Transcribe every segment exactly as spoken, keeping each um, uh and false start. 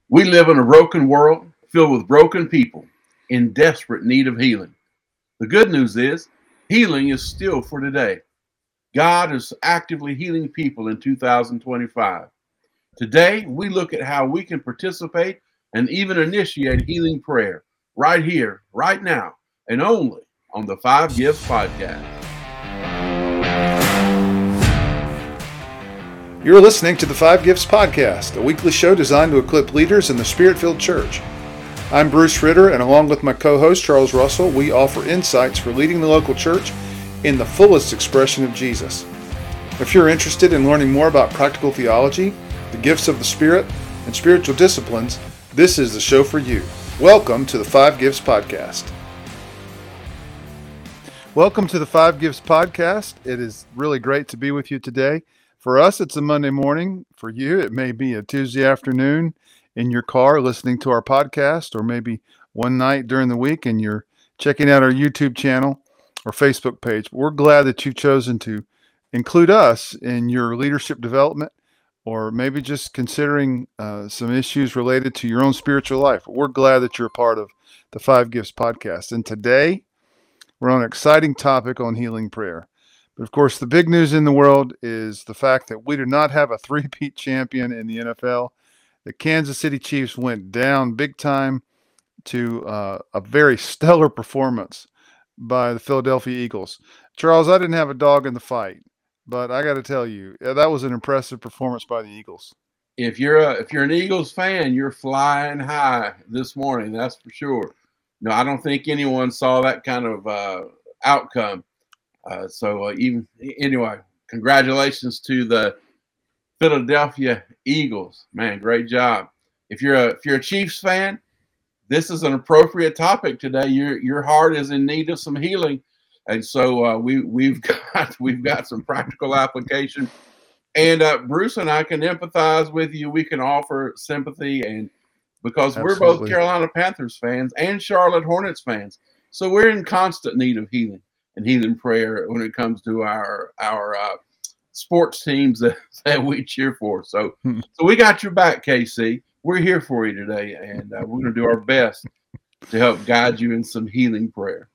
We live in a broken world filled with broken people in desperate need of healing. The good news is healing is still for today. God is actively healing people in two thousand twenty-five. Today, we look at how we can participate and even initiate healing prayer right here, right now, and only on the Five Gifts Podcast. You're listening to the Five Gifts Podcast, a weekly show designed to equip leaders in the Spirit-filled church. I'm Bruce Ritter, and along with my co-host Charles Russell, we offer insights for leading the local church in the fullest expression of Jesus. If you're interested in learning more about practical theology, the gifts of the Spirit, and spiritual disciplines, this is the show for you. Welcome to the Five Gifts Podcast. Welcome to the Five Gifts Podcast. It is really great to be with you today. For us, it's a Monday morning. For you, it may be a Tuesday afternoon in your car listening to our podcast, or maybe one night during the week and you're checking out our YouTube channel or Facebook page. We're glad that you've chosen to include us in your leadership development, or maybe just considering uh, some issues related to your own spiritual life. We're glad that you're a part of the Five Gifts Podcast. And today, we're on an exciting topic on healing prayer. But of course, the big news in the world is the fact that we do not have a three-peat champion in the N F L. The Kansas City Chiefs went down big time to uh, a very stellar performance by the Philadelphia Eagles. Charles, I didn't have a dog in the fight, but I got to tell you, that was an impressive performance by the Eagles. If you're a, if you're an Eagles fan, you're flying high this morning, that's for sure. No, I don't think anyone saw that kind of uh, outcome. Uh, so uh, even anyway, congratulations to the Philadelphia Eagles. Man, great job. If you're a if you're a Chiefs fan, this is an appropriate topic today. Your your heart is in need of some healing, and so uh, we we've got we've got some practical application. And uh, Bruce and I can empathize with you. We can offer sympathy, and because we're both Absolutely. Carolina Panthers fans and Charlotte Hornets fans, so we're in constant need of healing and healing prayer when it comes to our our uh, sports teams that, that we cheer for. So, so we got your back, K C. We're here for you today, and uh, we're going to do our best to help guide you in some healing prayer.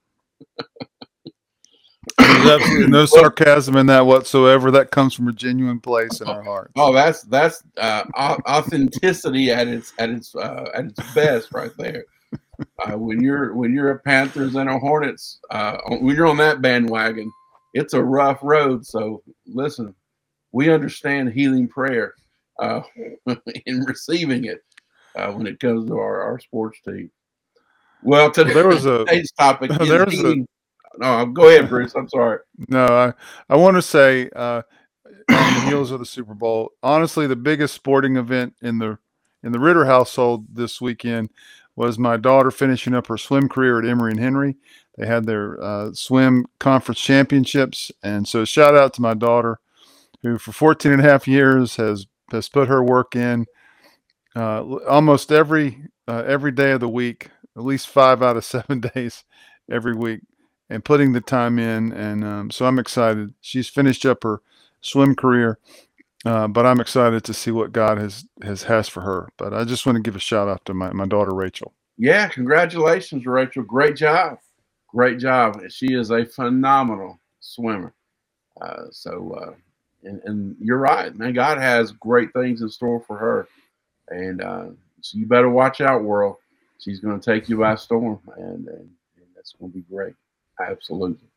There's absolutely no sarcasm in that whatsoever. That comes from a genuine place in our hearts. Oh, that's that's uh, authenticity at its at its uh, at its best, right there. Uh, when you're when you're a Panthers and a Hornets, uh, when you're on that bandwagon, it's a rough road. So listen, we understand healing prayer uh, in receiving it uh, when it comes to our, our sports team. Well, today, there was a, today's topic is there was healing. A, no, go ahead, Bruce. I'm sorry. No, I, I want to say uh, on the heels of the Super Bowl, honestly, the biggest sporting event in the in the Ritter household this weekend was my daughter finishing up her swim career at Emory and Henry. They had their uh, swim conference championships. And so shout out to my daughter, who for fourteen and a half years has, has put her work in uh, almost every, uh, every day of the week, at least five out of seven days every week, and putting the time in. And um, so I'm excited. She's finished up her swim career. Uh, but I'm excited to see what God has, has has for her. But I just want to give a shout out to my, my daughter, Rachel. Yeah, congratulations, Rachel. Great job. Great job. She is a phenomenal swimmer. Uh, so, uh, and, and you're right, man. God has great things in store for her. And uh, so you better watch out, world. She's going to take you by storm. And, and, and that's going to be great. Absolutely.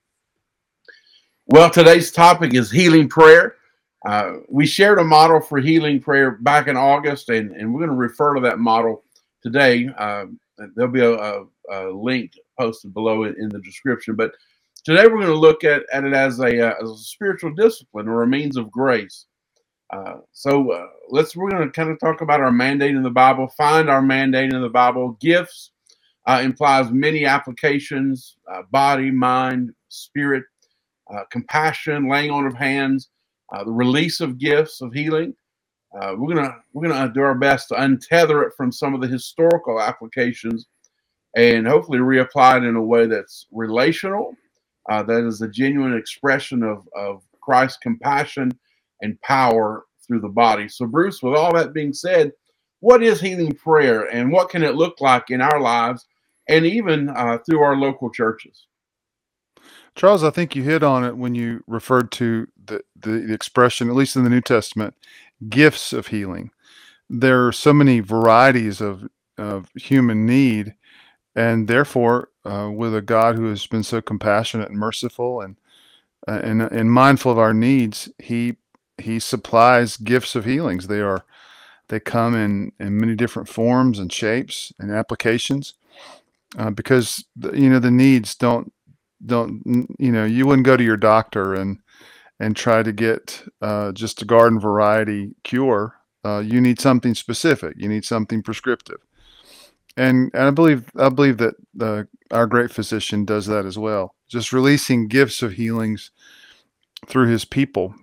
Well, today's topic is healing prayer. Uh, we shared a model for healing prayer back in August, and, and we're going to refer to that model today. Uh, there'll be a, a, a link posted below in, in the description. But today we're going to look at, at it as a, uh, as a spiritual discipline or a means of grace. Uh, so uh, let's we're going to kind of talk about our mandate in the Bible, find our mandate in the Bible. Gifts uh, implies many applications, uh, body, mind, spirit, uh, compassion, laying on of hands. Uh, the release of gifts of healing. Uh, we're gonna we're gonna do our best to untether it from some of the historical applications, and hopefully reapply it in a way that's relational, uh, that is a genuine expression of of Christ's compassion and power through the body. So, Bruce, with all that being said, what is healing prayer and what can it look like in our lives and even uh, through our local churches? Charles, I think you hit on it when you referred to the, the, the expression, at least in the New Testament, gifts of healing. There are so many varieties of, of human need, and therefore, uh, with a God who has been so compassionate and merciful and uh, and, and mindful of our needs, he he supplies gifts of healings. They are they come in in many different forms and shapes and applications, uh, because the, you know the needs don't don't you know you wouldn't go to your doctor and and try to get uh, just a garden variety cure. Uh, you need something specific. You need something prescriptive. And, and I believe I believe that uh, our great physician does that as well. Just releasing gifts of healings through his people.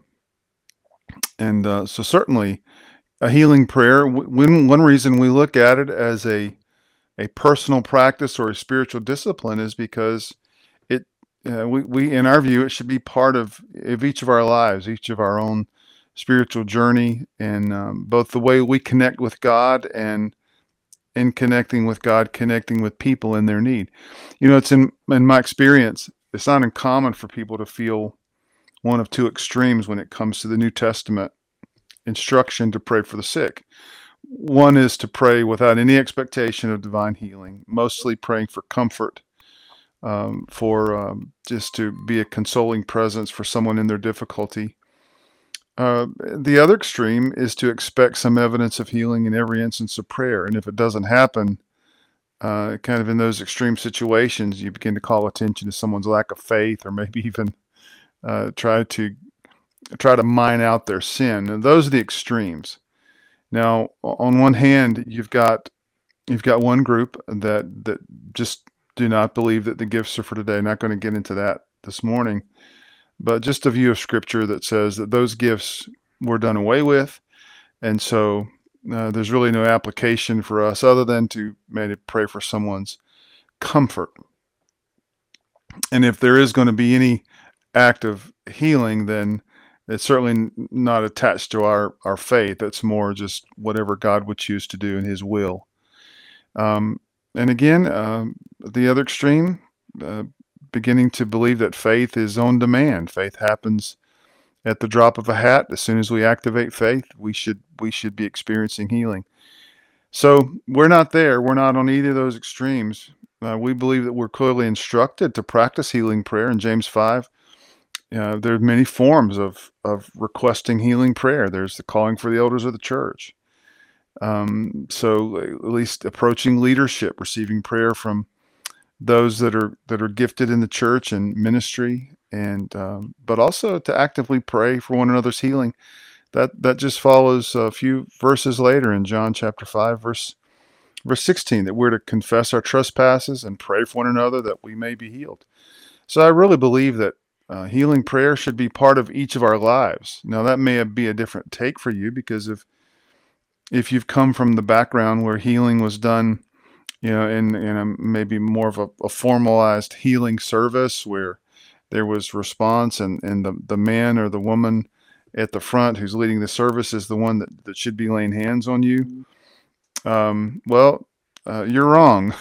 And uh, so certainly a healing prayer. When one reason we look at it as a a personal practice or a spiritual discipline is because it uh, we, we in our view it should be part of of each of our lives, each of our own spiritual journey, and um, both the way we connect with God and in connecting with God, connecting with people in their need. You know, it's in in my experience, it's not uncommon for people to feel one of two extremes when it comes to the New Testament instruction to pray for the sick. One is to pray without any expectation of divine healing, mostly praying for comfort, um, for um, just to be a consoling presence for someone in their difficulty. Uh, the other extreme is to expect some evidence of healing in every instance of prayer. And if it doesn't happen, uh, kind of in those extreme situations, you begin to call attention to someone's lack of faith, or maybe even uh, try to try to mine out their sin. And those are the extremes. Now, on one hand, you've got you've got one group that that just do not believe that the gifts are for today. Not going to get into that this morning, but just a view of Scripture that says that those gifts were done away with, and so uh, there's really no application for us other than to maybe pray for someone's comfort. And if there is going to be any act of healing, then it's certainly not attached to our, our faith. It's more just whatever God would choose to do in his will. Um, and again, um, the other extreme, uh, beginning to believe that faith is on demand. Faith happens at the drop of a hat. As soon as we activate faith, we should we should be experiencing healing. So we're not there. We're not on either of those extremes. Uh, we believe that we're clearly instructed to practice healing prayer in James five. Uh, there are many forms of, of requesting healing prayer. There's the calling for the elders of the church. Um, so at least approaching leadership, receiving prayer from those that are that are gifted in the church and ministry, and um, but also to actively pray for one another's healing. That that just follows a few verses later in John chapter five, verse verse sixteen, that we're to confess our trespasses and pray for one another that we may be healed. So I really believe that Uh, healing prayer should be part of each of our lives. Now, that may be a different take for you, because if if you've come from the background where healing was done, you know, in in a, maybe more of a, a formalized healing service where there was response, and and the the man or the woman at the front who's leading the service is the one that, that should be laying hands on you. Um, well, uh, you're wrong.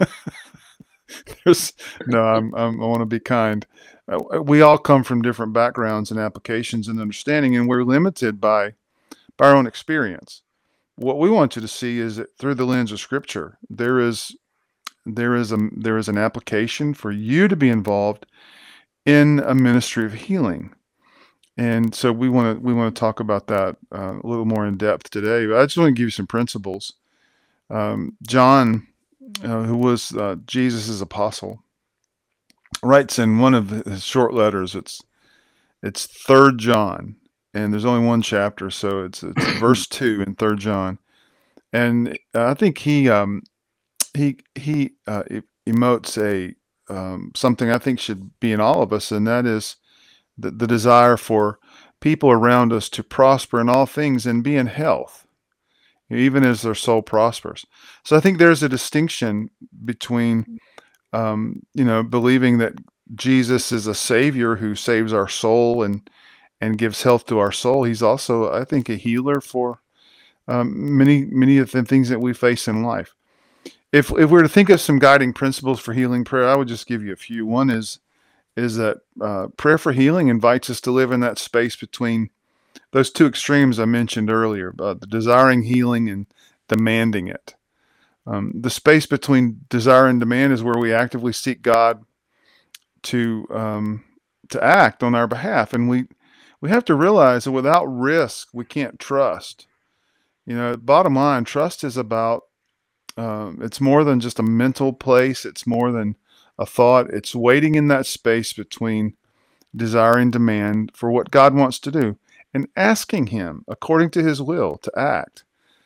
There's, no, I'm, I'm, I want to be kind. Uh, we all come from different backgrounds and applications and understanding, and we're limited by, by our own experience. What we want you to see is that through the lens of Scripture, there is there is a there is an application for you to be involved in a ministry of healing, and so we want to we want to talk about that uh, a little more in depth today. But I just want to give you some principles. Um, John, uh, who was uh, Jesus's apostle, writes in one of his short letters. It's it's Third John, and there's only one chapter, so it's it's verse two in Third John, and I think he um, he he uh, emotes a um, something I think should be in all of us, and that is the, the desire for people around us to prosper in all things and be in health, even as their soul prospers. So I think there's a distinction between Um, you know, believing that Jesus is a savior who saves our soul and and gives health to our soul. He's also, I think, a healer for um, many many of the things that we face in life. If if we were to think of some guiding principles for healing prayer, I would just give you a few. One is is that uh, prayer for healing invites us to live in that space between those two extremes I mentioned earlier, uh, the desiring healing and demanding it. Um, the space between desire and demand is where we actively seek God to um, to act on our behalf, and we we have to realize that without risk, we can't trust. You know, bottom line, trust is about um, it's more than just a mental place. It's more than a thought. It's waiting in that space between desire and demand for what God wants to do and asking Him according to His will to act.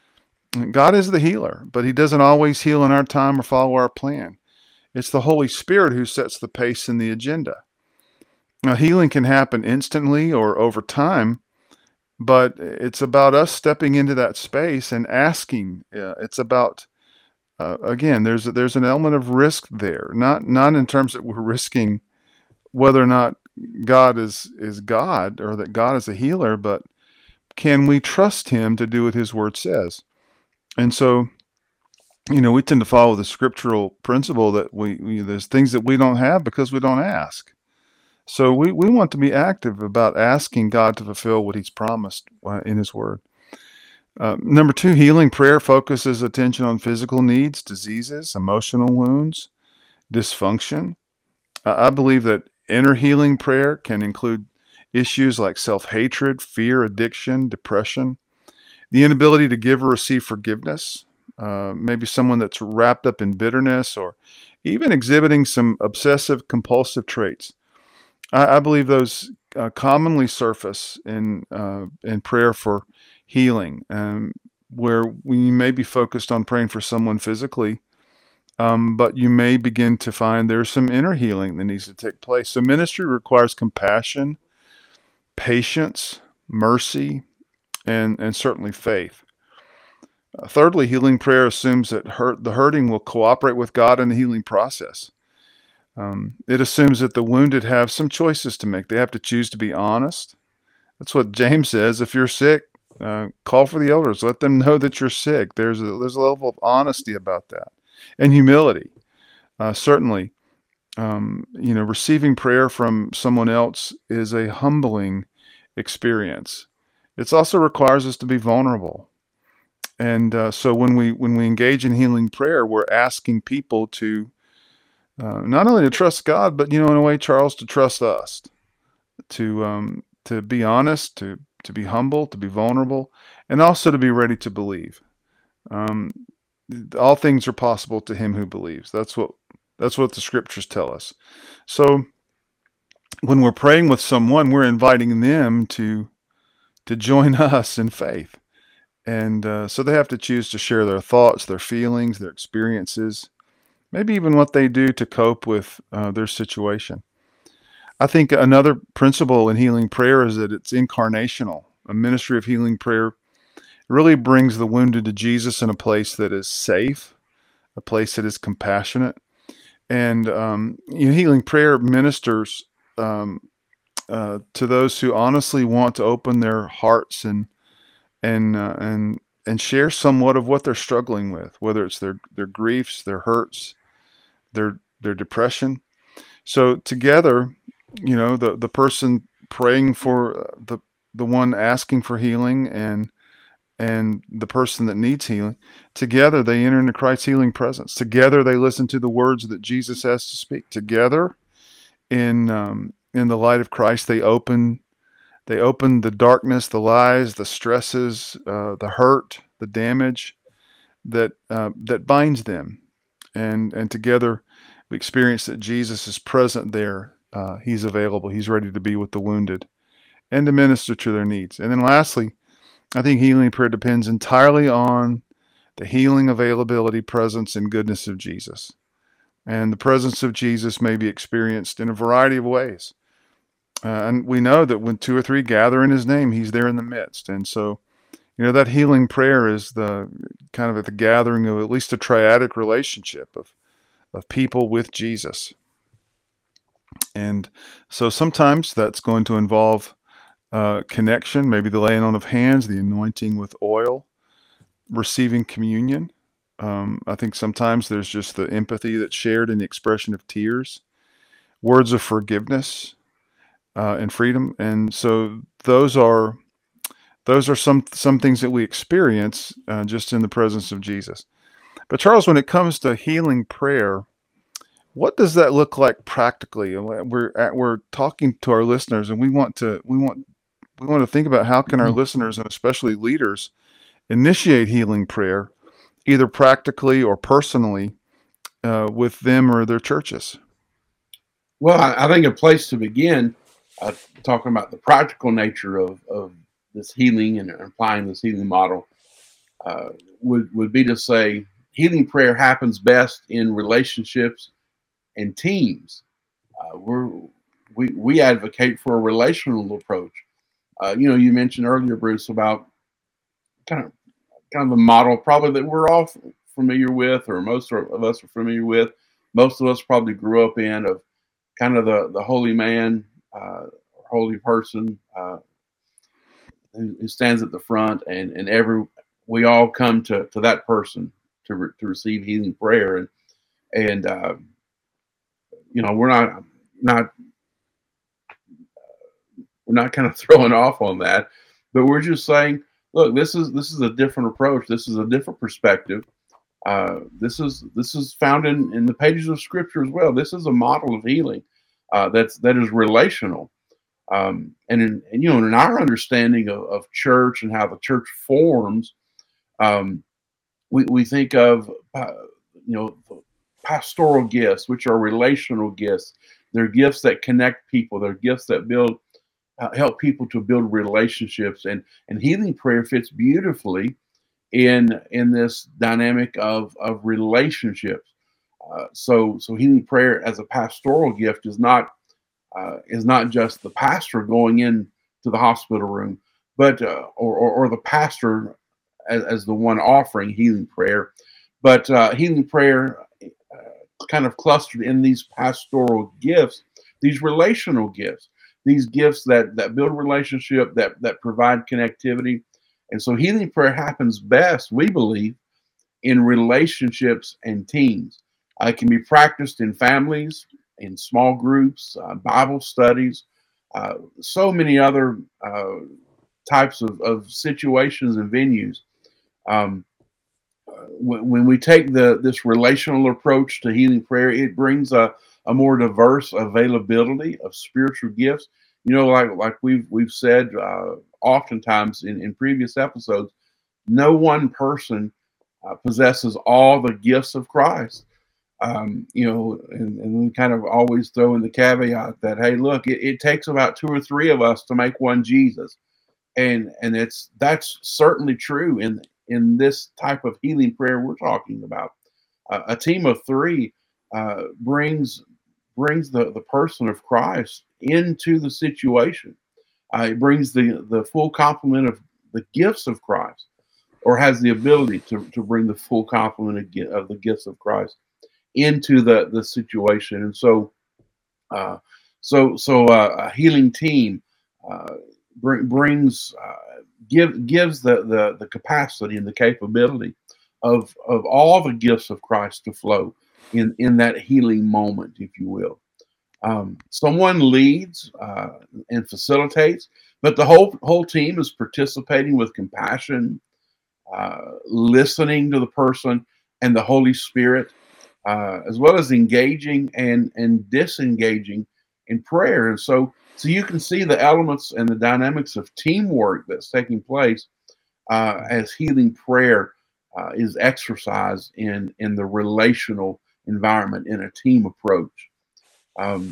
God is the healer, but He doesn't always heal in our time or follow our plan. It's the Holy Spirit who sets the pace and the agenda. Now, healing can happen instantly or over time, but it's about us stepping into that space and asking. Uh, it's about uh, again, there's there's an element of risk there, not not in terms that we're risking whether or not God is is God or that God is a healer, but can we trust Him to do what His Word says? And so, you know, we tend to follow the scriptural principle that we, we there's things that we don't have because we don't ask. So we, we want to be active about asking God to fulfill what He's promised uh, in His Word. Uh, number two, healing prayer focuses attention on physical needs, diseases, emotional wounds, dysfunction. Uh, I believe that inner healing prayer can include issues like self-hatred, fear, addiction, depression, the inability to give or receive forgiveness, uh, maybe someone that's wrapped up in bitterness or even exhibiting some obsessive compulsive traits. I, I believe those uh, commonly surface in uh, in prayer for healing, um, where we may be focused on praying for someone physically, um, but you may begin to find there's some inner healing that needs to take place. So ministry requires compassion, patience, mercy, and, and certainly faith. Uh, thirdly, healing prayer assumes that hurt, the hurting will cooperate with God in the healing process. Um, it assumes that the wounded have some choices to make. They have to choose to be honest. That's what James says. If you're sick, uh, call for the elders. Let them know that you're sick. There's a, there's a level of honesty about that. And humility. Uh, certainly, um, you know, receiving prayer from someone else is a humbling experience. It also requires us to be vulnerable. And uh, so when we when we engage in healing prayer, we're asking people to uh, not only to trust God, but, you know, in a way, Charles, to trust us, to um, to be honest, to to be humble, to be vulnerable, and also to be ready to believe. Um, all things are possible to him who believes. That's what that's what the scriptures tell us. So when we're praying with someone, we're inviting them to to join us in faith. And uh, so they have to choose to share their thoughts, their feelings, their experiences, maybe even what they do to cope with uh, their situation. I think another principle in healing prayer is that it's incarnational. A ministry of healing prayer really brings the wounded to Jesus in a place that is safe, a place that is compassionate. And um, you know, healing prayer ministers um, uh, to those who honestly want to open their hearts and and uh, and and share somewhat of what they're struggling with, whether it's their their griefs, their hurts, their their depression. So together, you know, the the person praying for the the one asking for healing and and the person that needs healing, together they enter into Christ's healing presence. Together they listen to the words that Jesus has to speak. Together, in um, in the light of Christ, they open they open the darkness, the lies, the stresses, uh, the hurt, the damage that uh, that binds them, and and together we experience that Jesus is present there. Uh, he's available. He's ready to be with the wounded and to minister to their needs. And then lastly, I think healing prayer depends entirely on the healing availability, presence, and goodness of Jesus. And the presence of Jesus may be experienced in a variety of ways. Uh, and we know that when two or three gather in his name, he's there in the midst. And so, you know, that healing prayer is the kind of at the gathering of at least a triadic relationship of, of people with Jesus. And so sometimes that's going to involve uh, connection, maybe the laying on of hands, the anointing with oil. receiving communion. Um, I think sometimes there's just the empathy that's shared in the expression of tears, words of forgiveness, uh, and freedom. And so those are those are some some things that we experience uh, just in the presence of Jesus. But Charles, when it comes to healing prayer, what does that look like practically? And We're at, we're talking to our listeners, and we want to we want we want to think about how can our listeners and especially leaders initiate healing prayer, either practically or personally, uh, with them or their churches. Well, I, I think a place to begin, uh, talking about the practical nature of, of this healing and applying this healing model, uh, would, would be to say healing prayer happens best in relationships and teams. Uh, we're, we, we advocate for a relational approach. Uh, you know, you mentioned earlier, Bruce, about kind of kind of a model probably that we're all familiar with, or most of us are familiar with. Most of us probably grew up in of kind of the the holy man, uh, holy person uh, who, who stands at the front, and and every we all come to to that person to re, to receive healing prayer, and and uh, you know we're not not we're not kind of throwing off on that, but we're just saying, look, this is this is a different approach. This is a different perspective. Uh, this is this is found in, in the pages of Scripture as well. This is a model of healing uh, that's that is relational, um, and in and, you know in our understanding of, of church and how the church forms, um, we we think of uh, you know pastoral gifts, which are relational gifts. They're gifts that connect people. They're gifts that build uh, help people to build relationships, and and healing prayer fits beautifully in in this dynamic of of relationships. Uh, so so healing prayer as a pastoral gift is not uh, is not just the pastor going in to the hospital room, but uh, or, or or the pastor as, as the one offering healing prayer, but uh, healing prayer uh, kind of clustered in these pastoral gifts, these relational gifts, these gifts that that build relationship, that that provide connectivity, and so healing prayer happens best, we believe, in relationships and teams. Uh, it can be practiced in families, in small groups, uh, Bible studies, uh, so many other uh, types of, of situations and venues. Um, when, when we take the this relational approach to healing prayer, it brings a, a more diverse availability of spiritual gifts. You know, like like we've we've said uh, oftentimes in, in previous episodes, no one person uh, possesses all the gifts of Christ. Um, you know, and, and we kind of always throw in the caveat that, hey, look, it, it takes about two or three of us to make one Jesus, and and it's that's certainly true in in this type of healing prayer we're talking about. Uh, a team of three uh, brings brings the the person of Christ into the situation. Uh, it brings the the full complement of the gifts of Christ, or has the ability to, to bring the full complement of, gi- of the gifts of Christ into the, the situation. And so, uh, so, so uh, a healing team uh, bring, brings, uh, give, gives the, the, the capacity and the capability of, of all the gifts of Christ to flow in, in that healing moment, if you will. Um, someone leads uh, and facilitates, but the whole whole team is participating with compassion, uh, listening to the person and the Holy Spirit, uh, as well as engaging and and disengaging in prayer. And so, so you can see the elements and the dynamics of teamwork that's taking place uh, as healing prayer uh, is exercised in in the relational environment in a team approach. Um,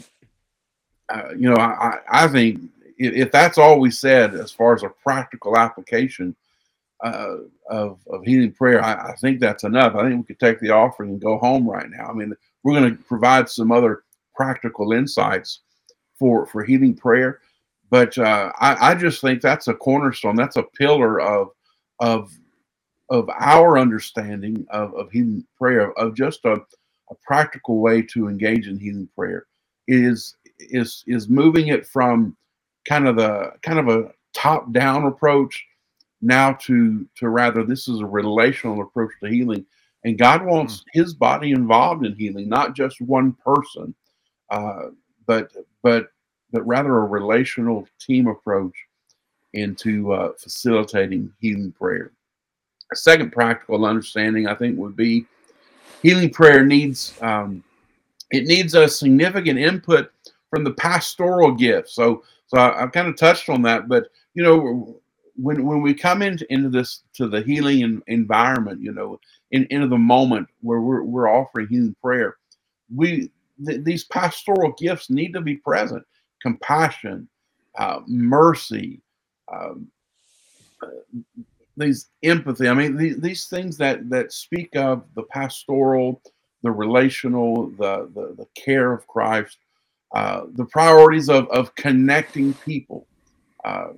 uh, you know, I, I think if, if that's all we said as far as a practical application uh, of of healing prayer, I, I think that's enough. I think we could take the offering and go home right now. I mean, we're going to provide some other practical insights for for healing prayer, but uh, I, I just think that's a cornerstone. That's a pillar of of of our understanding of, of healing prayer, of just a, a practical way to engage in healing prayer is is is moving it from kind of the kind of a top down approach now to to rather this is a relational approach to healing, and God Mm. wants His body involved in healing, not just one person, uh, but but but rather a relational team approach into uh, facilitating healing prayer. A second practical understanding, I think, would be healing prayer needs um, it needs a significant input from the pastoral gift. So, so I, I've kind of touched on that, but you know, when when we come into into this to the healing en- environment, you know, in, into the moment where we're we're offering healing prayer, we th- these pastoral gifts need to be present: compassion, uh, mercy, um, these empathy. I mean, these, these things that that speak of the pastoral, the relational, the the, the care of Christ, uh, the priorities of of connecting people. Uh,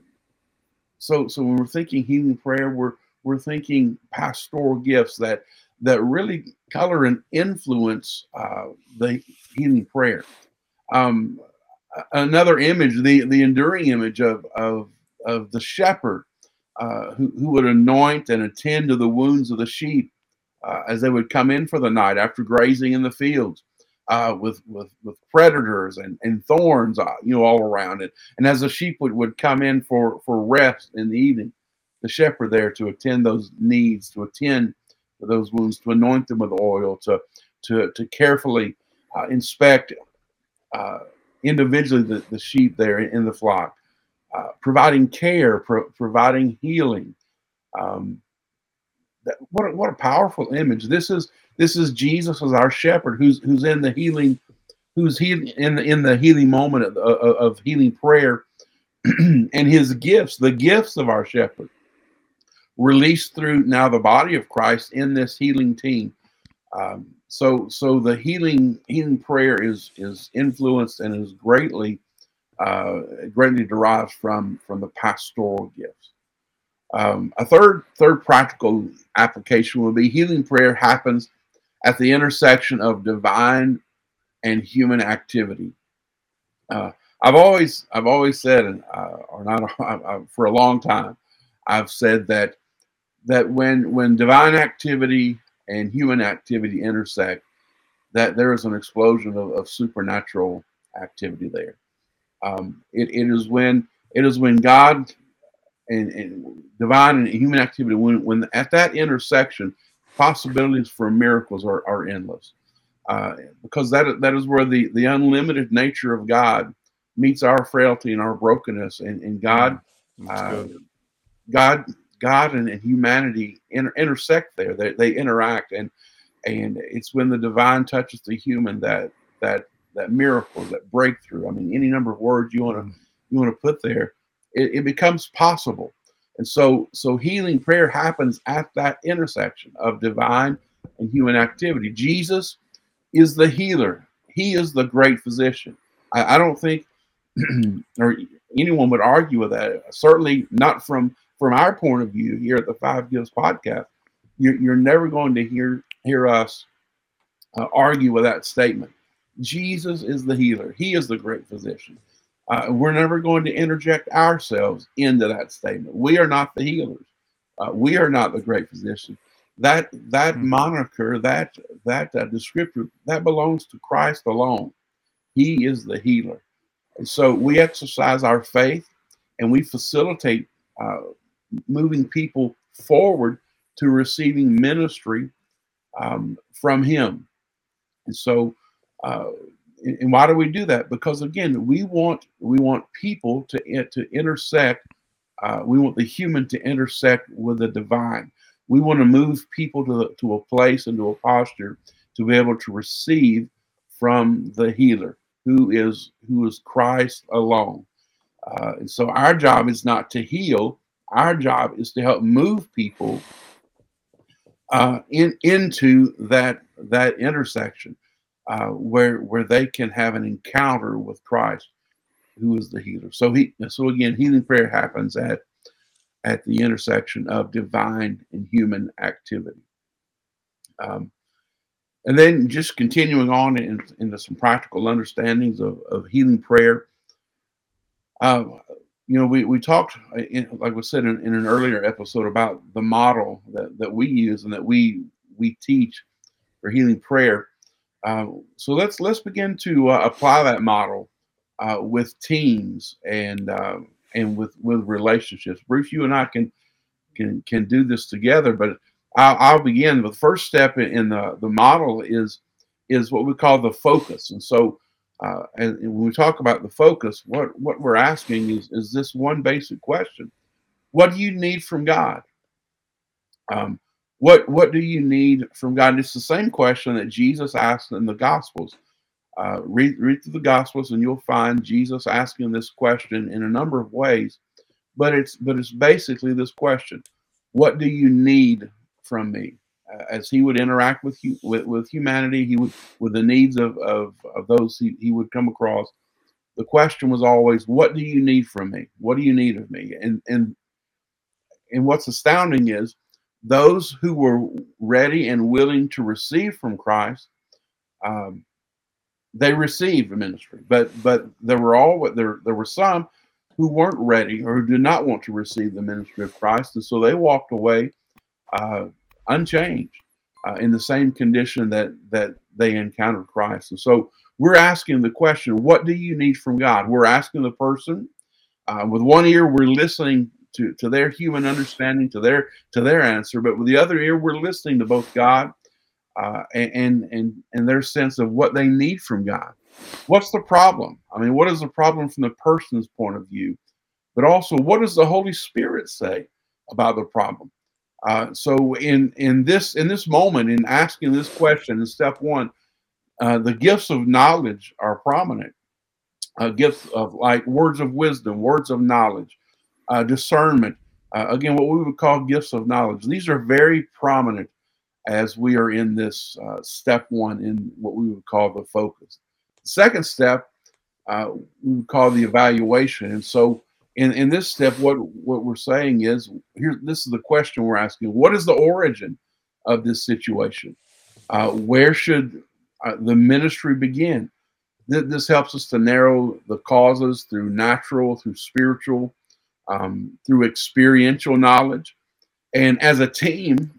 so so when we're thinking healing prayer, we're we're thinking pastoral gifts that that really color and influence uh, the healing prayer. Um, Another image, the the enduring image of of of the shepherd uh, who, who would anoint and attend to the wounds of the sheep uh, as they would come in for the night after grazing in the fields uh, with, with with predators and, and thorns, uh, you know, all around it. And as the sheep would, would come in for, for rest in the evening, the shepherd there to attend those needs, to attend to those wounds, to anoint them with oil, to to to carefully uh, inspect uh, individually the, the sheep there in the flock, uh, providing care, pro- providing healing. Um, that, what a, what a powerful image! This is this is Jesus as our shepherd, who's who's in the healing, who's healing in the, in the healing moment of, of, of healing prayer, and His gifts, the gifts of our shepherd, released through now the body of Christ in this healing team. Um, so so the healing healing prayer is is influenced and is greatly uh, greatly derived from from the pastoral gifts. Um, a third third practical application would be healing prayer happens at the intersection of divine and human activity. Uh, I've always I've always said, and uh, or not I, I, for a long time, I've said that that when when divine activity and human activity intersect, that there is an explosion of, of supernatural activity there. Um, it, it is when it is when God and, and divine and human activity, when, when at that intersection, possibilities for miracles are, are endless. Uh, because that that is where the, the unlimited nature of God meets our frailty and our brokenness, and, and God, Mm. That's uh, good. God, God, and, and humanity inter- intersect there. They, they interact, and and it's when the divine touches the human that that that miracle, that breakthrough. I mean, any number of words you want to Mm. you want to put there, it, it becomes possible. And so so healing prayer happens at that intersection of divine and human activity. Jesus is the healer. He is the great physician. I, I don't think or anyone would argue with that. Certainly not from from our point of view here at the Five Gifts podcast. You're, you're never going to hear hear us uh, argue with that statement. Jesus is the healer. He is the great physician. Uh, we're never going to interject ourselves into that statement. We are not the healers. Uh, we are not the great physician. That that Mm. moniker, that that uh, descriptor, that belongs to Christ alone. He is the healer. And so we exercise our faith and we facilitate uh, moving people forward to receiving ministry um, from Him. And so, uh, and, and why do we do that? Because again, we want we want people to to intersect. Uh, we want the human to intersect with the divine. We want to move people to the, to a place and to a posture to be able to receive from the healer, who is who is Christ alone. Uh, and so our job is not to heal. Our job is to help move people uh, in into that that intersection uh, where where they can have an encounter with Christ, who is the healer. So he so again, healing prayer happens at at the intersection of divine and human activity. Um, and then just continuing on in, into some practical understandings of, of healing prayer. Uh, you know, we, we talked, uh, in, like we said in, in an earlier episode, about the model that, that we use and that we we teach for healing prayer. Uh, so let's let's begin to uh, apply that model uh, with teams and uh, and with with relationships. Bruce, you and I can can can do this together. But I'll, I'll begin. The first step in, in the the model is is what we call the focus. And so, uh, and, and when we talk about the focus, what what we're asking is is this one basic question: what do you need from God? Um, what what do you need from God? And it's the same question that Jesus asked in the Gospels. Uh, read read through the Gospels, and you'll find Jesus asking this question in a number of ways. But it's but it's basically this question: what do you need from me? Uh, as he would interact with you with, with humanity, he would with the needs of of, of those he, he would come across. The question was always, what do you need from me? What do you need of me? And and and what's astounding is those who were ready and willing to receive from Christ, um, they received the ministry. But but there were all there there were some who weren't ready or who did not want to receive the ministry of Christ, and so they walked away uh, unchanged, uh, in the same condition that that they encountered Christ. And so we're asking the question: what do you need from God? We're asking the person. Uh, with one ear, we're listening to, to their human understanding, to their to their answer, but with the other ear, we're listening to both God uh, and and and their sense of what they need from God. What's the problem? I mean, what is the problem from the person's point of view? But also, what does the Holy Spirit say about the problem? Uh, so, in in this in this moment, in asking this question, in step one, uh, the gifts of knowledge are prominent. Uh, gifts of like words of wisdom, words of knowledge, uh, discernment. Uh, again, what we would call gifts of knowledge. These are very prominent as we are in this uh, step one in what we would call the focus. The second step uh, we would call the evaluation. And so, in, in this step, what what we're saying is, here, this is the question we're asking: what is the origin of this situation? Uh, where should uh, the ministry begin? This helps us to narrow the causes through natural, through spiritual, um, through experiential knowledge. And as a team,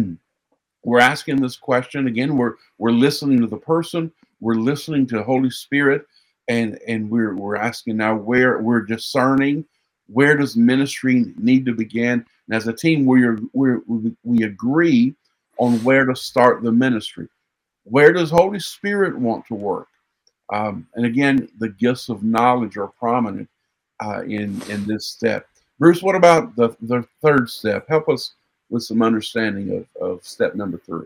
we're asking this question again. We're we're listening to the person. We're listening to the Holy Spirit, and and we're we're asking now where we're discerning. Where does ministry need to begin? And as a team, we're, we're we agree on where to start the ministry. Where does Holy Spirit want to work? Um, and again, the gifts of knowledge are prominent uh, in in this step. Bruce, what about the, the third step? Help us with some understanding of, of step number three.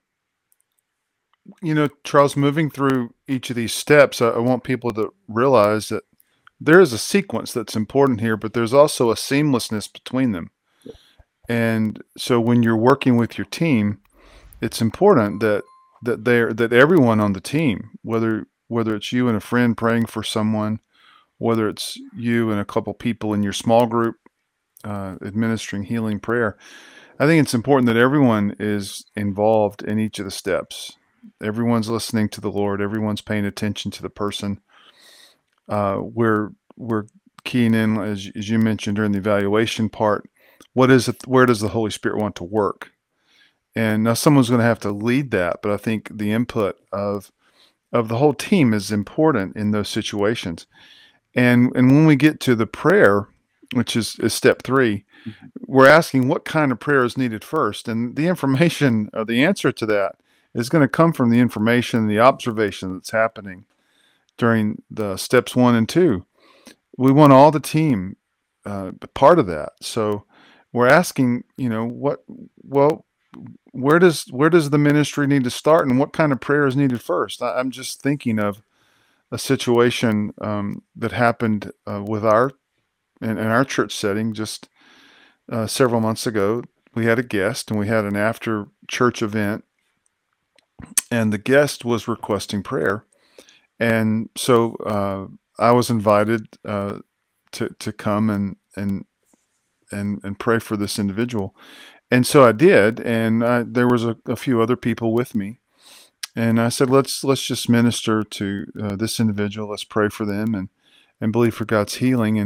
You know, Charles, moving through each of these steps, I, I want people to realize that there is a sequence that's important here, but there's also a seamlessness between them. And so when you're working with your team, it's important that that they that everyone on the team, whether whether it's you and a friend praying for someone, whether it's you and a couple people in your small group uh, administering healing prayer, I think it's important that everyone is involved in each of the steps. Everyone's listening to the Lord. Everyone's paying attention to the person. Uh, we're we're keying in, as, as you mentioned during the evaluation part. What is it? Where does the Holy Spirit want to work? And now someone's going to have to lead that, but I think the input of of the whole team is important in those situations. And and when we get to the prayer, which is, is step three, mm-hmm. we're asking what kind of prayer is needed first. And the information or the answer to that is going to come from the information, the observation that's happening during the steps one and two. We want all the team uh, part of that. So we're asking, you know, what, well, where does where does the ministry need to start, and what kind of prayer is needed first? I, I'm just thinking of a situation um, that happened uh, with our in, in our church setting just uh, several months ago. We had a guest, and we had an after church event, and the guest was requesting prayer, and so uh, I was invited uh, to to come and and and and pray for this individual. And so I did, and I, there was a, a few other people with me, and I said, "Let's let's just minister to uh, this individual. Let's pray for them and and believe for God's healing." And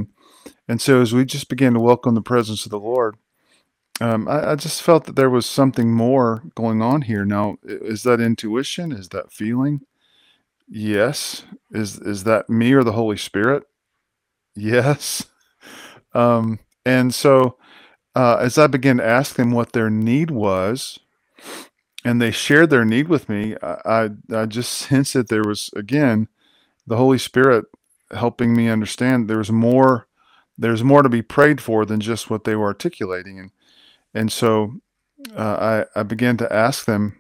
And so as we just began to welcome the presence of the Lord, um, I, I just felt that there was something more going on here. Now, i- is that intuition? Is that feeling? Yes. Is is that me or the Holy Spirit? Yes. Um, and so uh, as I began to ask them what their need was, and they shared their need with me, I, I I just sensed that there was again the Holy Spirit helping me understand there was more there's more to be prayed for than just what they were articulating. And and so uh, I I began to ask them,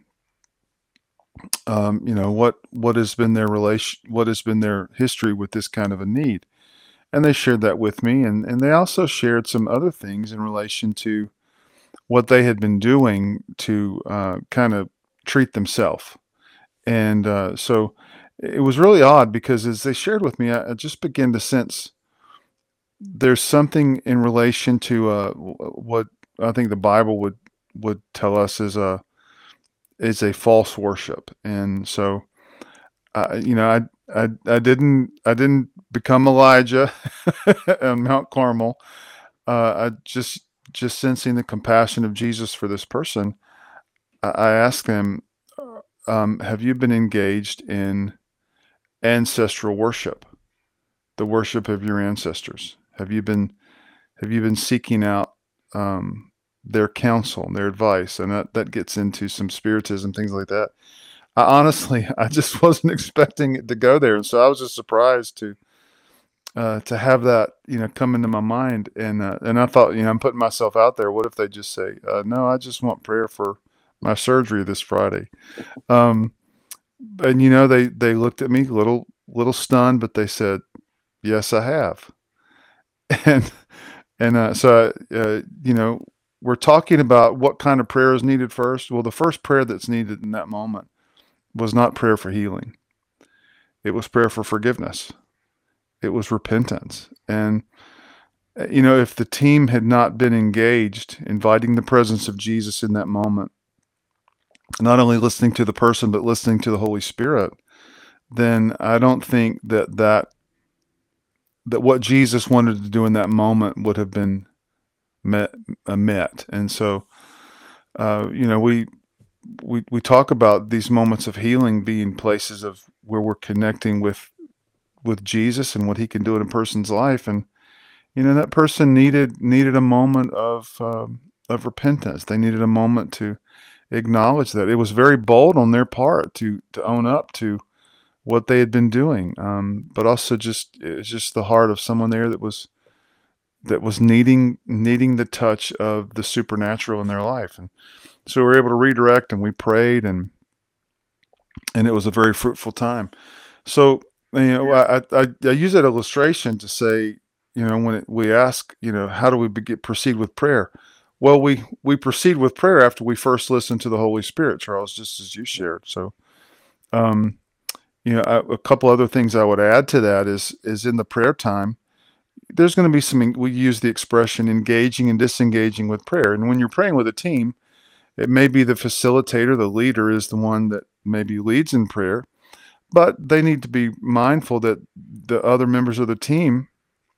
um, you know, what what has been their relation, what has been their history with this kind of a need, and they shared that with me, and and they also shared some other things in relation to what they had been doing to uh, kind of treat themselves. And uh, so it was really odd because as they shared with me, I, I just began to sense there's something in relation to uh, w- what I think the Bible would would tell us is a is a false worship. And so, uh, you know, I, I I didn't I didn't become Elijah on Mount Carmel. Uh, I just just sensing the compassion of Jesus for this person. I, I asked them, uh, um, "Have you been engaged in ancestral worship, the worship of your ancestors? Have you been have you been seeking out um, their counsel and their advice?" And that that gets into some spiritism, things like that. I honestly, I just wasn't expecting it to go there, and so I was just surprised to uh, to have that, you know, come into my mind. And uh, and I thought, you know, I'm putting myself out there. What if they just say, uh, "No, I just want prayer for my surgery this Friday"? Um, and you know, they they looked at me a little little stunned, but they said, "Yes, I have." And and uh, so uh, you know, we're talking about what kind of prayer is needed first. Well, the first prayer that's needed in that moment was not prayer for healing. It was prayer for forgiveness. It was repentance. And, uh, you know, if the team had not been engaged, inviting the presence of Jesus in that moment, not only listening to the person, but listening to the Holy Spirit, then I don't think that that, that what Jesus wanted to do in that moment would have been met. Uh, met. And so, uh, you know, we, we, we talk about these moments of healing being places of where we're connecting with, with Jesus and what he can do in a person's life. And, you know, that person needed needed a moment of um, of repentance. They needed a moment to acknowledge that it was very bold on their part to to own up to what they had been doing, um, but also just it's just the heart of someone there that was that was needing needing the touch of the supernatural in their life. And so we were able to redirect, and we prayed, and and it was a very fruitful time. So, you know, I, I, I use that illustration to say, you know, when it, we ask, you know, how do we be, proceed with prayer? Well, we, we proceed with prayer after we first listen to the Holy Spirit, Charles, just as you shared. So, um, you know, I, a couple other things I would add to that is, is in the prayer time, there's going to be some, we use the expression engaging and disengaging with prayer. And when you're praying with a team, it may be the facilitator, the leader is the one that maybe leads in prayer, but they need to be mindful that the other members of the team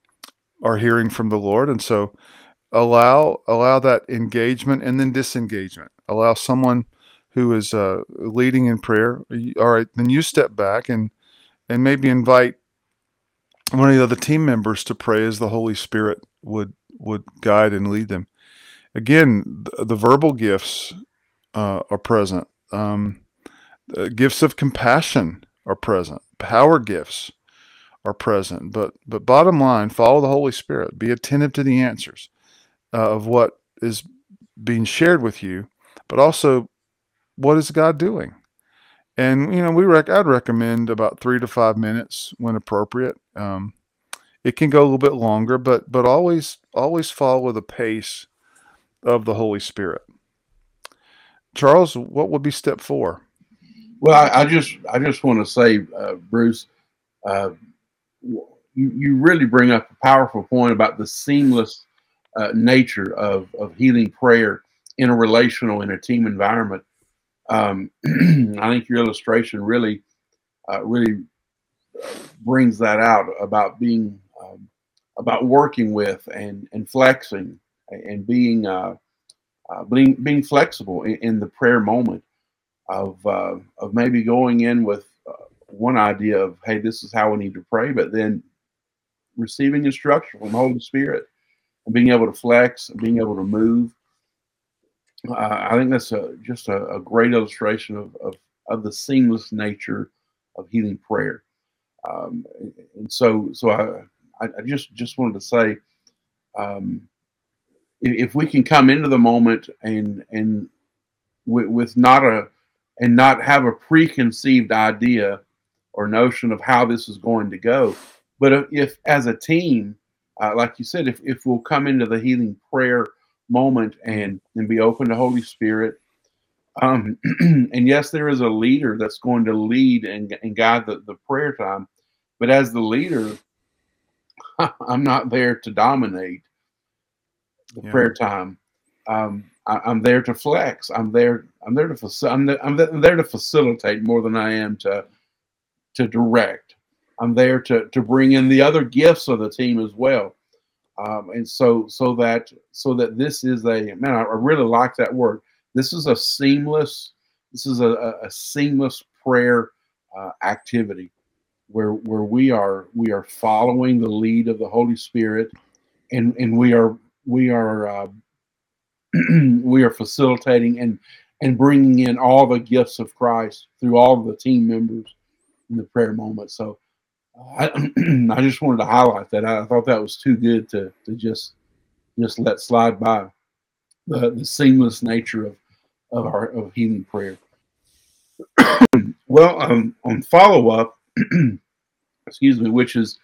are hearing from the Lord. And so allow allow that engagement and then disengagement. Allow someone who is uh, leading in prayer. All right, then you step back and and maybe invite one of the other team members to pray as the Holy Spirit would would guide and lead them. Again, the, the verbal gifts uh, are present. Um, uh, gifts of compassion are present. Power gifts are present. But but bottom line, follow the Holy Spirit. Be attentive to the answers uh, of what is being shared with you, but also what is God doing? And you know, we rec- I'd recommend about three to five minutes when appropriate. Um, it can go a little bit longer, but but always always follow the pace of the Holy Spirit. Charles, what would be step four? Well, I, I just I just want to say, uh, Bruce, uh, you, you really bring up a powerful point about the seamless uh, nature of, of healing prayer in a relational, in a team environment. Um, I think your illustration really, uh, really brings that out about being um, about working with and and flexing and being uh, uh, being being flexible in, in the prayer moment of uh, of maybe going in with uh, one idea of, hey, this is how we need to pray, but then receiving instruction from the Holy Spirit and being able to flex and being able to move. Uh, I think that's a, just a, a great illustration of, of of the seamless nature of healing prayer. Um, and so so I I just just wanted to say, um, if, if we can come into the moment and and with, with not a and not have a preconceived idea or notion of how this is going to go, but if, if as a team, uh, like you said, if if we'll come into the healing prayer moment and and be open to Holy Spirit, um, and yes, there is a leader that's going to lead and, and guide the, the prayer time, but as the leader, I'm not there to dominate the Yeah. prayer time. Um, I, I'm there to flex. I'm there. I'm there to faci- I'm, there, I'm, there, I'm there to facilitate more than I am to to direct. I'm there to to bring in the other gifts of the team as well. Um, and so so that so that this is a man. I, I really like that word. This is a seamless. This is a, a, a seamless prayer uh, activity where where we are we are following the lead of the Holy Spirit, and and we are we are uh, we are facilitating and and bringing in all the gifts of Christ through all of the team members in the prayer moment. So I, I just wanted to highlight that. I thought that was too good to to just just let slide by, the, the seamless nature of of our of healing prayer. Well, um, on follow up, excuse me, which is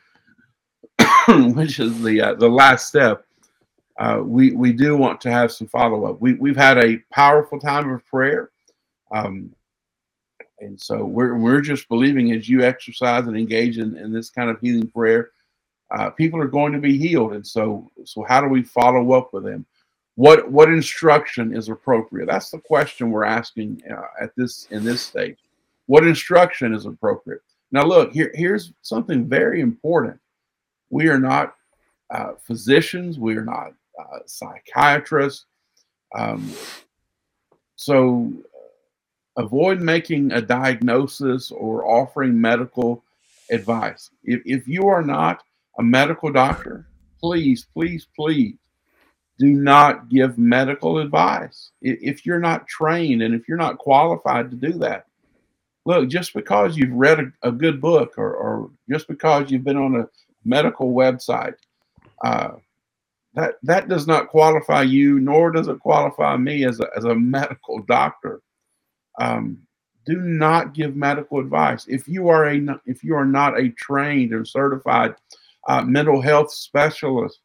which is the uh, the last step. Uh, we we do want to have some follow up. We we've had a powerful time of prayer. Um, And so we're we're just believing as you exercise and engage in, in this kind of healing prayer, uh, people are going to be healed. And so so how do we follow up with them? What what instruction is appropriate? That's the question we're asking uh, at this in this stage. What instruction is appropriate? Now, look here. Here's something very important. We are not uh, physicians. We are not uh, psychiatrists. Um, so avoid making a diagnosis or offering medical advice. If, if you are not a medical doctor, please, please, please do not give medical advice. If you're not trained and if you're not qualified to do that, look, just because you've read a, a good book or, or just because you've been on a medical website, uh, that that does not qualify you, nor does it qualify me as a, as a medical doctor. Um, do not give medical advice if you are a if you are not a trained or certified uh, mental health specialist.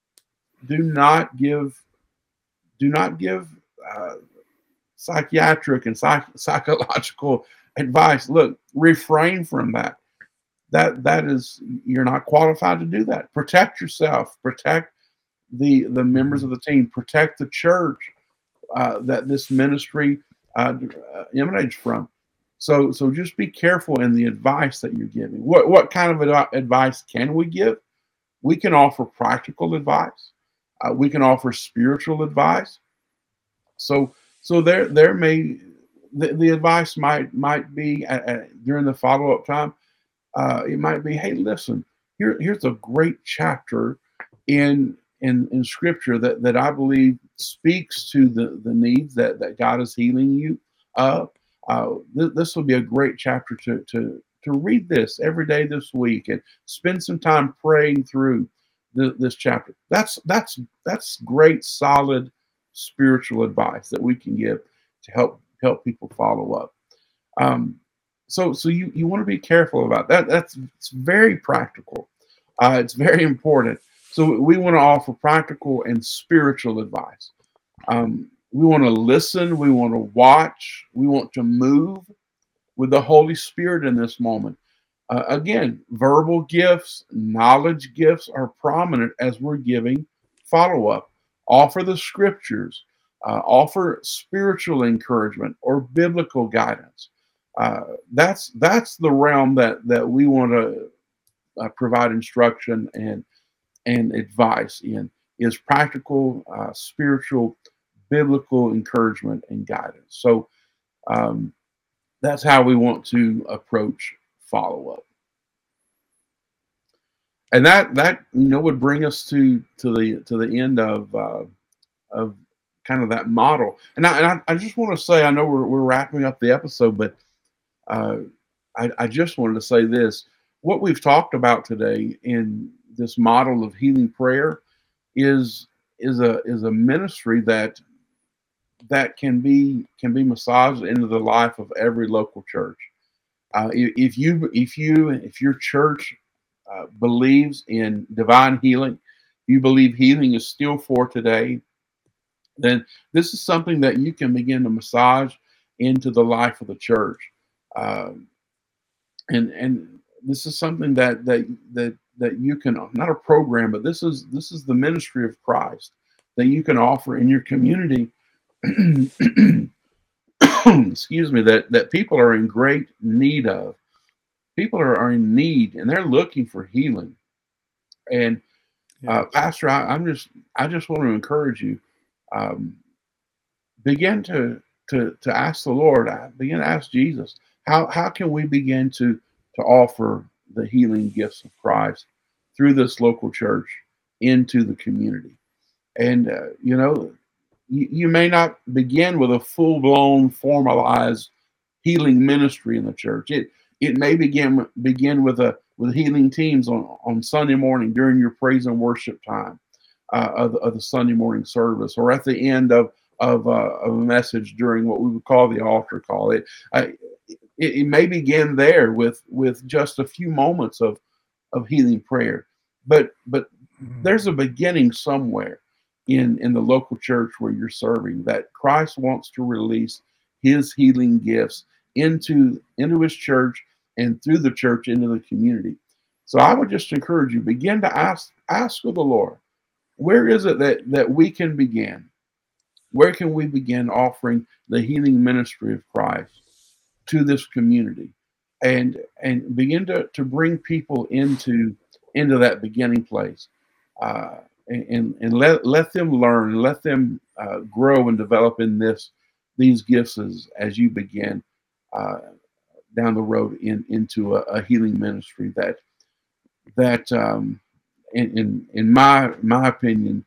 Do not give do not give uh, psychiatric and psych- psychological advice. Look, refrain from that. That that is, you're not qualified to do that. Protect yourself. Protect the the members of the team. Protect the church uh, that this ministry uh, uh, emanates from. So, so just be careful in the advice that you're giving. What what kind of ad- advice can we give? We can offer practical advice. Uh, we can offer spiritual advice. So, so there there may the, the advice might might be at, at, during the follow up time. Uh, it might be, hey, listen, here here's a great chapter in in in scripture that that I believe speaks to the the needs that that God is healing you of. Uh, th- this will be a great chapter to to to read this every day this week and spend some time praying through th- this chapter. That's that's that's great, solid spiritual advice that we can give to help help people follow up. Um, so so you you want to be careful about that. That's it's very practical. Uh, it's very important. So we want to offer practical and spiritual advice. Um, we want to listen. We want to watch. We want to move with the Holy Spirit in this moment. Uh, again, verbal gifts, knowledge gifts are prominent as we're giving follow up. Offer the scriptures, uh, offer spiritual encouragement or biblical guidance. Uh, that's that's the realm that that we want to uh, provide instruction and and advice in is practical, uh, spiritual, biblical encouragement and guidance. So um, that's how we want to approach follow up. And that that you know would bring us to to the to the end of uh, of kind of that model. And I, and I, I just want to say, I know we're we're wrapping up the episode, but uh, I, I just wanted to say this: what we've talked about today in this model of healing prayer is is a is a ministry that that can be can be massaged into the life of every local church. Uh, if, if you if you if your church uh, believes in divine healing, you believe healing is still for today, then this is something that you can begin to massage into the life of the church. Um, and and this is something that that that that you can, not a program, but this is this is the ministry of Christ that you can offer in your community. Excuse me, that that people are in great need of. People are, are in need, and they're looking for healing. And uh, Yes. Pastor, I, I'm just I just want to encourage you. Um, begin to to to ask the Lord. uh, Begin to ask Jesus. How how can we begin to to offer the healing gifts of Christ through this local church into the community? And uh, you know, you, you may not begin with a full blown formalized healing ministry in the church. It it may begin begin with a with healing teams on on Sunday morning during your praise and worship time uh, of, of the Sunday morning service, or at the end of of, uh, of a message during what we would call the altar call. It, I, it it may begin there with with just a few moments of of healing prayer, but but Mhm. there's a beginning somewhere in in the local church where you're serving that Christ wants to release His healing gifts into into His church and through the church into the community. So I would just encourage you, begin to ask ask of the Lord, where is it that that we can begin? Where can we begin offering the healing ministry of Christ to this community, and and begin to, to bring people into into that beginning place, uh, and and let let them learn, let them uh, grow and develop in this these gifts as, as you begin uh, down the road in into a, a healing ministry that that um, in, in in my my opinion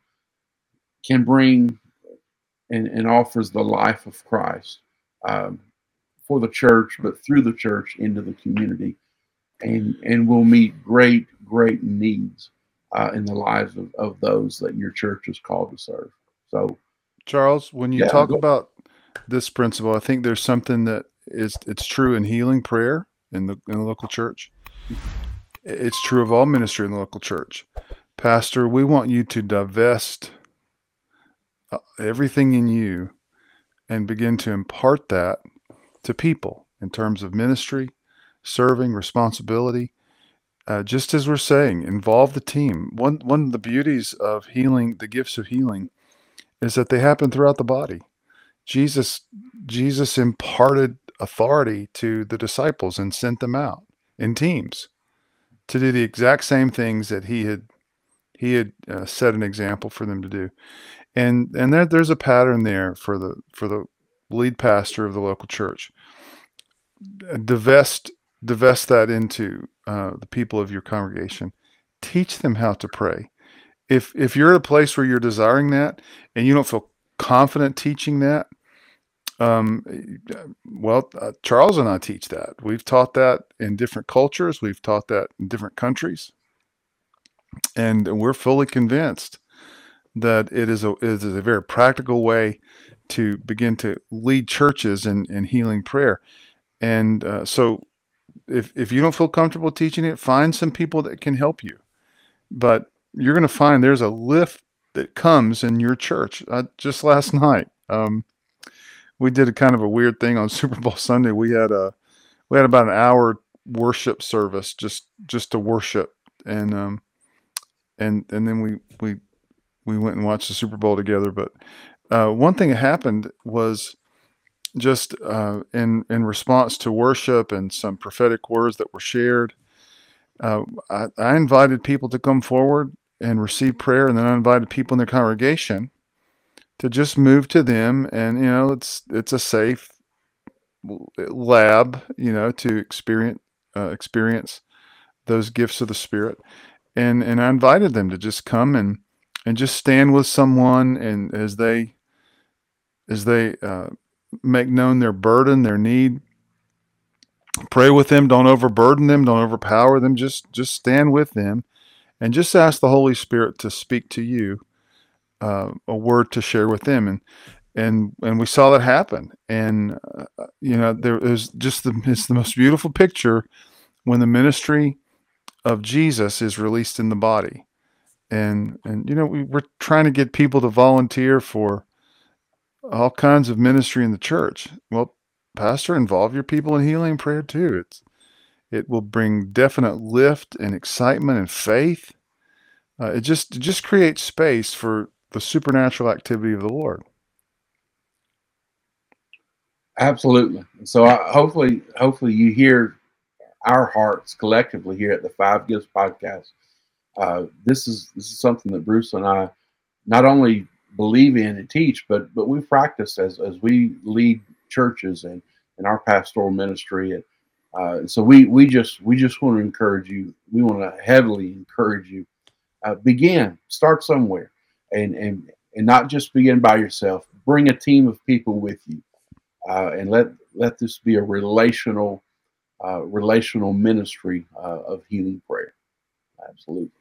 can bring and, and offers the life of Christ um, for the church, but through the church into the community, and and will meet great great needs uh, in the lives of, of those that your church is called to serve. So Charles, when you yeah, talk go. about this principle, I think there's something that is it's true in healing prayer in the in the local church. It's true of all ministry in the local church. Pastor, we want you to divest uh, everything in you and begin to impart that to people in terms of ministry, serving, responsibility. Uh, just as we're saying, involve the team. One one of the beauties of healing, the gifts of healing, is that they happen throughout the body. Jesus Jesus imparted authority to the disciples and sent them out in teams to do the exact same things that he had he had uh, set an example for them to do. And and there, there's a pattern there for the for the lead pastor of the local church. Divest divest that into uh, the people of your congregation. Teach them how to pray. If if you're at a place where you're desiring that and you don't feel confident teaching that, um, well, uh, Charles and I teach that. We've taught that in different cultures. We've taught that in different countries, and we're fully convinced that it is a it is a very practical way to begin to lead churches in, in healing prayer. And uh, so, if if you don't feel comfortable teaching it, find some people that can help you. But you're going to find there's a lift that comes in your church. Uh, just last night, um, we did a kind of a weird thing on Super Bowl Sunday. We had a we had about an hour worship service just just to worship, and um, and and then we we we went and watched the Super Bowl together. But uh, one thing that happened was just uh, in in response to worship and some prophetic words that were shared. Uh, I, I invited people to come forward and receive prayer, and then I invited people in their congregation to just move to them. And, you know, it's, it's a safe lab, you know, to experience, uh, experience those gifts of the Spirit. And, and I invited them to just come and, and just stand with someone. And as they, as they, uh, make known their burden, their need, pray with them. Don't overburden them. Don't overpower them. Just, just stand with them and just ask the Holy Spirit to speak to you, uh, a word to share with them. And, and, and we saw that happen. And, uh, you know, there is just the, it's the most beautiful picture when the ministry of Jesus is released in the body. And, and, you know, we, we're trying to get people to volunteer for all kinds of ministry in the church. Well, pastor, involve your people in healing prayer too. It's, it will bring definite lift and excitement and faith. Uh, it just, it just creates space for the supernatural activity of the Lord. Absolutely. So I, hopefully, hopefully you hear our hearts collectively here at the Five Gifts Podcast. Uh, this is this is something that Bruce and I not only believe in and teach, but but we practice as as we lead churches and in our pastoral ministry. And uh, so we we just we just want to encourage you. We want to heavily encourage you. Uh, begin, start somewhere, and and and not just begin by yourself. Bring a team of people with you, uh, and let let this be a relational uh, relational ministry uh, of healing prayer. Absolutely.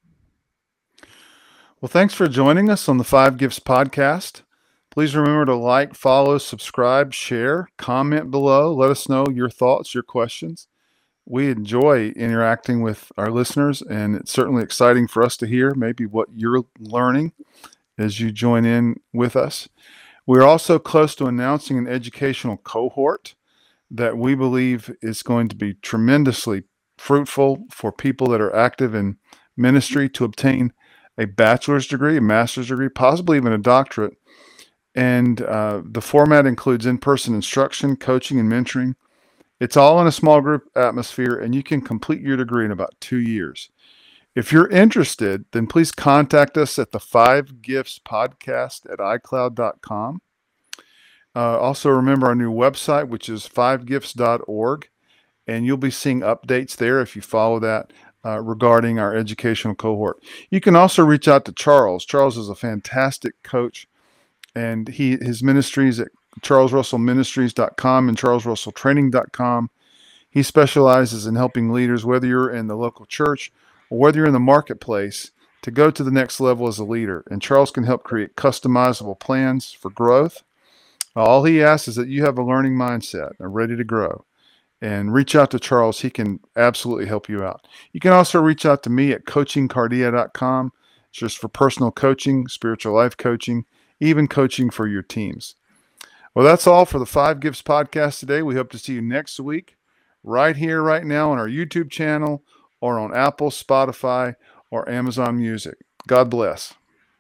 Well, thanks for joining us on the Five Gifts Podcast. Please remember to like, follow, subscribe, share, comment below. Let us know your thoughts, your questions. We enjoy interacting with our listeners, and it's certainly exciting for us to hear maybe what you're learning as you join in with us. We're also close to announcing an educational cohort that we believe is going to be tremendously fruitful for people that are active in ministry to obtain a bachelor's degree, a master's degree, possibly even a doctorate. And uh, the format includes in-person instruction, coaching, and mentoring. It's all in a small group atmosphere, and you can complete your degree in about two years. If you're interested, then please contact us at the Five Gifts Podcast at i cloud dot com. Uh, also, remember our new website, which is five gifts dot org, and you'll be seeing updates there if you follow that uh, regarding our educational cohort. You can also reach out to Charles. Charles is a fantastic coach, and he his ministries at charles russell ministries dot com and charles russell training dot com. He specializes in helping leaders, whether you're in the local church or whether you're in the marketplace, to go to the next level as a leader. And Charles can help create customizable plans for growth. All he asks is that you have a learning mindset and are ready to grow. And reach out to Charles. He can absolutely help you out. You can also reach out to me at coaching cardia dot com. It's just for personal coaching, spiritual life coaching, even coaching for your teams. Well, that's all for the Five Gifts Podcast today. We hope to see you next week, right here, right now on our YouTube channel or on Apple, Spotify, or Amazon Music. God bless.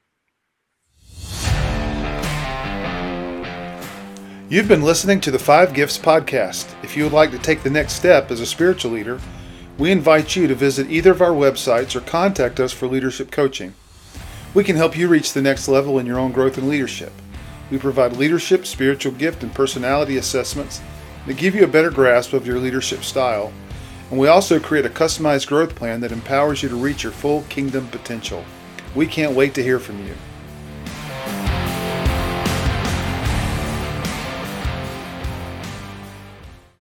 You've been listening to the Five Gifts Podcast. If you would like to take the next step as a spiritual leader, we invite you to visit either of our websites or contact us for leadership coaching. We can help you reach the next level in your own growth and leadership. We provide leadership, spiritual gift, and personality assessments that give you a better grasp of your leadership style. And we also create a customized growth plan that empowers you to reach your full kingdom potential. We can't wait to hear from you.